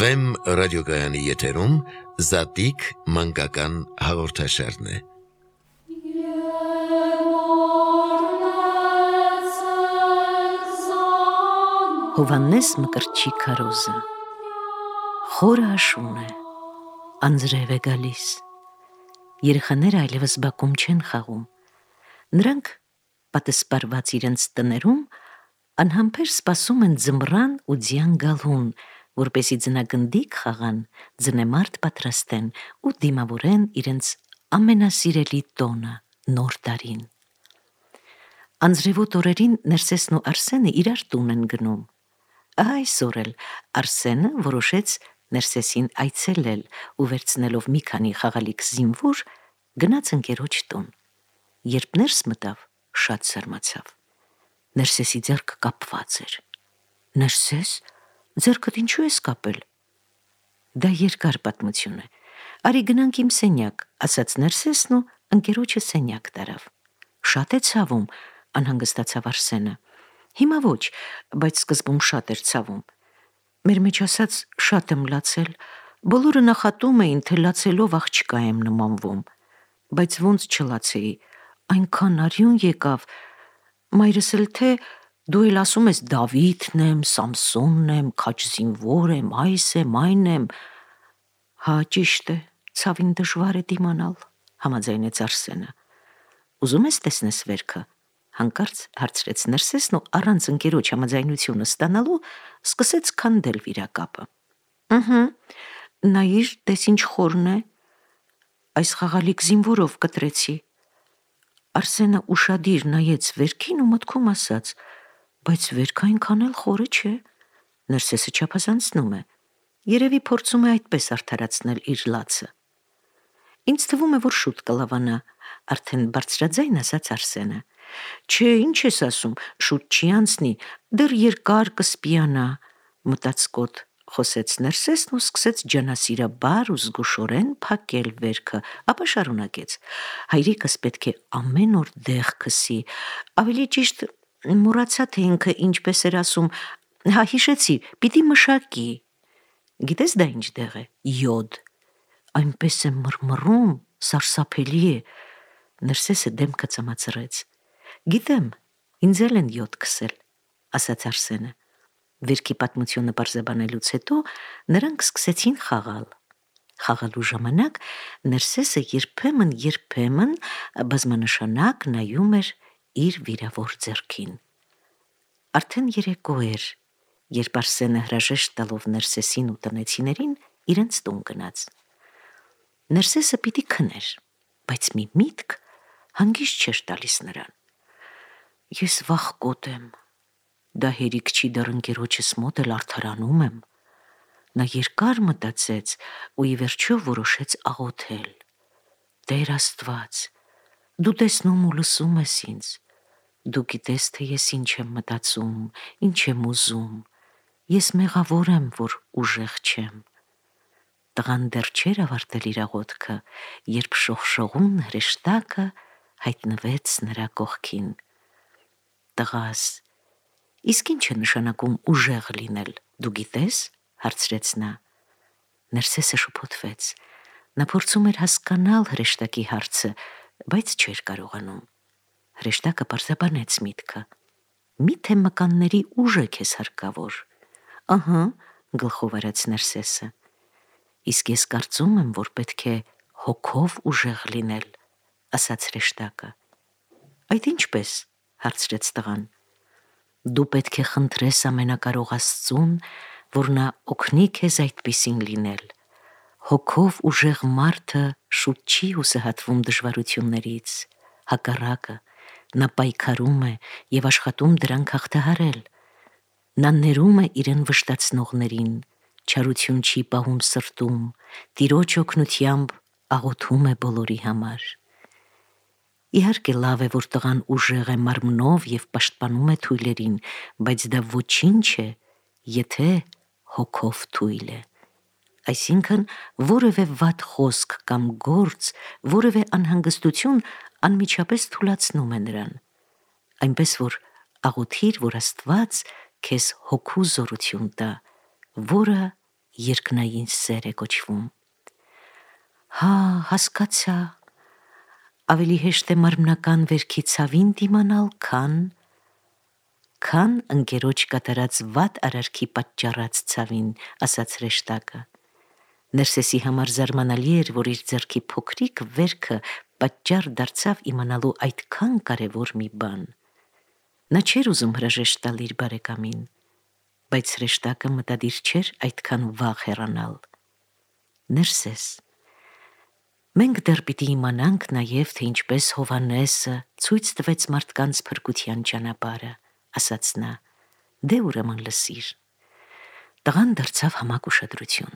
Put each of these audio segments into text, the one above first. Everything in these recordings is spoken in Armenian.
Վեմ ռադիոգայանի եթերում Զատիկ մանկական հաղորդաշարն է։ Հովհաննես Մկրտչի քարոզը խորը աշուն է, անձրև է գալիս, երեխաները այլևս բակում չեն խաղում, նրանք պատսպարված իրենց տներում անհամբեր սպասում են ձմռան ու ձյան գալուն, որպեսզի ձնագնդիկ խաղան, ձնեմարդ պատրաստեն ու դիմավորեն իրենց ամենասիրելի տոնը, նոր տարին։ Անձրևոտ օրերին Ներսեսն ու Արսենը իրար տուն են գնում։ Այսօր էլ Արսենը որոշեց Ներսեսին այցելել ու վերցնելով մի քանի խաղալիք զինվոր գնաց ընկերոջ տուն։ Երբ ներս մտավ, շատ զարմացավ։ Ներսեսի ձեռքը կապված էր։ Ներսես, ձեռքդ ինչու ես կապել։ Դա երկար պատմություն է։ Արի գնանք իմ սենյակ, ասաց Ներսեսն ու ընկերոջը սենյակ տարավ։ Շատ է ցավում, անհանգստացավ Արսենը։ Հիմա ոչ, բայց սկզբում շատ էր ցավում։ Մեր մեջ ասած շատ եմ լացել, բոլորը նախատում էին, թե լացելով աղջկա եմ նմանվում, բայց ոնց չլացեի, այնքան արյուն եկավ, մայրս էլ թե դու էլ ասում ես Դավիթն եմ, Սամսոնն եմ, քաջ զինվոր եմ, այս եմ, այն եմ։ Հա, ճիշտ է, ցավին դժվար է դիմանալ, համաձայնեց Արսենը։ Ուզում ես տեսնես վերքը, հանկարծ հարցրեց Ներսեսն ու առանց ընկերոջ համաձայնությունը ստանալու սկսեց քանդել վիրակապը։ Նայիր, տես ինչ խորն է, այս խաղալիք զինվորով կտրեցի։ Արսենը ուշադիր նայեց վերքին ու մտքում ասաց, բայց վերքը այնքան էլ խորը չէ։ Ներսեսը չափազանցնում է, երևի փորձում է այդպես արդարացնել իր լացը։ Ինձ թվում է, որ շուտ կլավանա, արդեն բարձրաձայն ասաց Արսենը։ Չէ, ինչ ես ասում, շուտ չի անցնի, դեռ երկար կսպիանա, մտածկոտ խոսեց Ներսեսն ու սկսեց ջանասիրաբար ու զգուշորեն փակել վերքը, ապա շարունակեց. Հայրիկս պետք է ամեն օր դեղ քսի, ավելի ճիշտ մոռացա, թե ինքը ինչպես էր ասում, հա հիշեցի, պիտի մշակի։ Գիտես դա ինչ դեղ է։ Յոդ։ Այնպես է մռմռում, սարսափելի է։ Ներսեսը դեմքը ծամացրեց։ Գիտեմ, ինձ էլ են յոդ քսել, ասաց Արսենը։ Վերքի պատմությունը պարզաբանելուց հետո նրանք սկսեցին խաղալ։ Խաղալու ժամանակ Ներսեսը երբեմն բազմանշանակ նայում էր իր վիրավոր ձեռքին։ Արդեն երեկո էր, երբ Արսենը հրաժեշտ տալով Ներսեսին ու տնեցիներին իրենց տուն գնաց։ Ներսեսը պիտի քներ, բայց մի միտք հանգիստ չէր տալիս նրան։ Ես վախկոտ եմ, դա հերիք չի, դեռ ընկերոջս մոտ էլ արդարանում եմ։ Նա երկար մտածեց ու ի վերջո որոշեց աղոթել. Տեր Աստված, դու տեսնում ու լսում ես ինձ, դու գիտես, թե ես ինչ եմ մտածում, ինչ եմ ուզում, ես մեղավոր եմ, որ ուժեղ չեմ։ Տղան դեռ չէր ավարտել իր աղոթքը, երբ շողշողուն հրեշտակը հայտնվեց նրա կողքին։ Տղաս, իսկ ինչ է նշանակում ուժեղ լինել, դու գիտես, հարցրեց նա։ Ներսեսը շփոթվեց, նա փորձում էր հասկանալ հրեշտակի հարցը, բայց չէր կարողանում։ Հրեշտակը պարզաբանեց միտքը։ Միթե մկանների ուժ է քեզ հարկավոր։ Ահա, գլխով արեց Ներսեսը։ Իսկ ես կարծում եմ, որ պետք է հոգով ուժեղ լինել, ասաց հրեշտակը։ Այդ ինչպես, հարցրեց տղան։ Դու պետք է խնդրես ամենակարող Աստծուն, որ նա օգնի քեզ այդպիսին լինել։ Հոգով ուժեղ մարդը շուտ չի հուսահատվում դժվարություններից, հակառակը, նա պայքարում է եւ աշխատում դրանք հաղթահարել։ Նա ներում է իրեն վշտացնողներին, չարություն չի պահում սրտում, Տիրոջ օգնությամբ աղոթում է բոլորի համար։ Իհարկե լավ է, որ տղան ուժեղ է մարմնով եւ պաշտպանում է թույլերին, բայց դա ոչինչ է, եթե հոգով թույլ է։ Այսինքն որևէ վատ խոսք կամ գործ, որևէ անհանգստություն անմիջապես թուլացնում է նրան։ Այնպես որ աղոթիր, որ Աստված քեզ հոգու զորություն տա, որը երկնային սեր է կոչվում։ Հա, հասկացա, ավելի հեշտ է մարմնական վերքի ցավին դիմանալ, քան ընկերոջ կատարած վատ արարքի պատճառած ցավին, ասաց հրեշտակը։ Ներսեսի համար զարմանալի էր, որ իր ձեռքի փոքրիկ վերքը պատճառ դարձավ իմանալու այդքան կարևոր մի բան։ Նա չէր ուզում հրաժեշտ տալ իր բարեկամին, բայց հրեշտակը մտադիր չէր այդքան վաղ հեռանալ։ Ներսես, մենք դեռ պիտի իմանանք նաև, թե ինչպես Հովհաննեսը ցույց տվեց մարդկանց փրկության ճանապարհը, ասաց նա, դե ուրեմն լսիր։ Տղան դարձավ համակ ուշադրություն։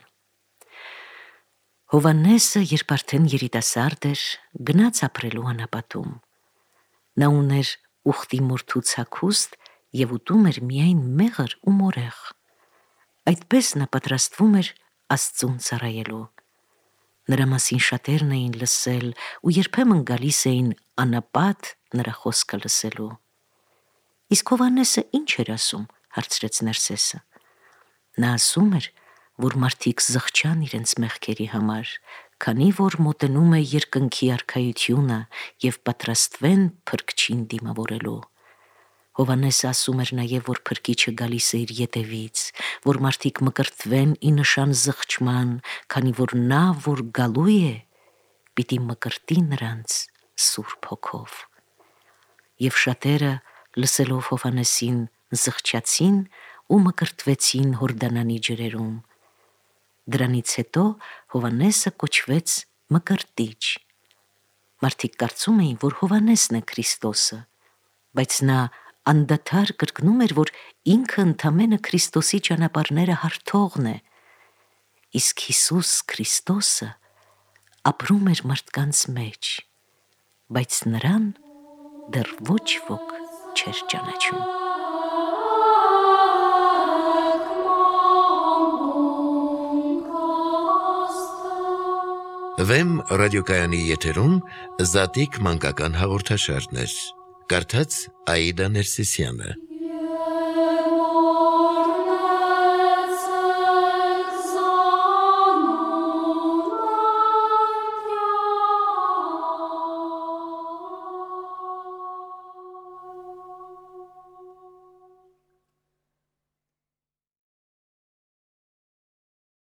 Հովհաննեսը, երբ արդեն երիտասարդ էր, գնաց ապրելու անապատում։ Նա ուներ ուխտի մորթու ցաքուստ և ուտում էր միայն մեղր ու մորեղ։ Այդպես նա պատրաստվում էր Աստծուն ծառայելու։ Նրա մասին շատերն էին լսել ու երբեմն գալիս էին անապատ նրա խոսքը լսելու։ Իսկ Հովհաննեսը ինչ էր ասում, հարցրեց Ներսեսը։ Նա ասում էր, որ մարդիկ զղջան իրենց մեղքերի համար, քանի որ մոտենում է երկնքի արքայությունը և պատրաստվեն փրկչին դիմավորելու։ Հովհաննեսը ասում էր նաև, որ փրկիչը գալիս է իր ետևից, որ մարդիկ մկրտվեն ի նշան զղջման, քանի որ նա, որ գալու է, պիտի մկրտի նրանց Սուրբ Հոգով։ Եվ շատերը, լսելով Հովհաննեսին, զղջացին ու մկրտվեցին Հորդանանի ջրերում։ Դրանից հետո Հովհաննեսը կոչվեց Մկրտիչ։ Մարդիկ կարծում էին, որ Հովհաննեսն է Քրիստոսը, բայց նա անդադար կրկնում էր, որ ինքը ընդամենը Քրիստոսի ճանապարհները հարթողն է, իսկ Հիսուս Քրիստոսը ապրում էր մարդկանց մեջ, բայց նրան դեռ ոչ ոք չէր ճանաչում։ Վեմ ռադիոկայանի եթերում Զատիկ մանկական հաղորդաշարներ։ Կարդաց Աիդա Ներսիսյանը։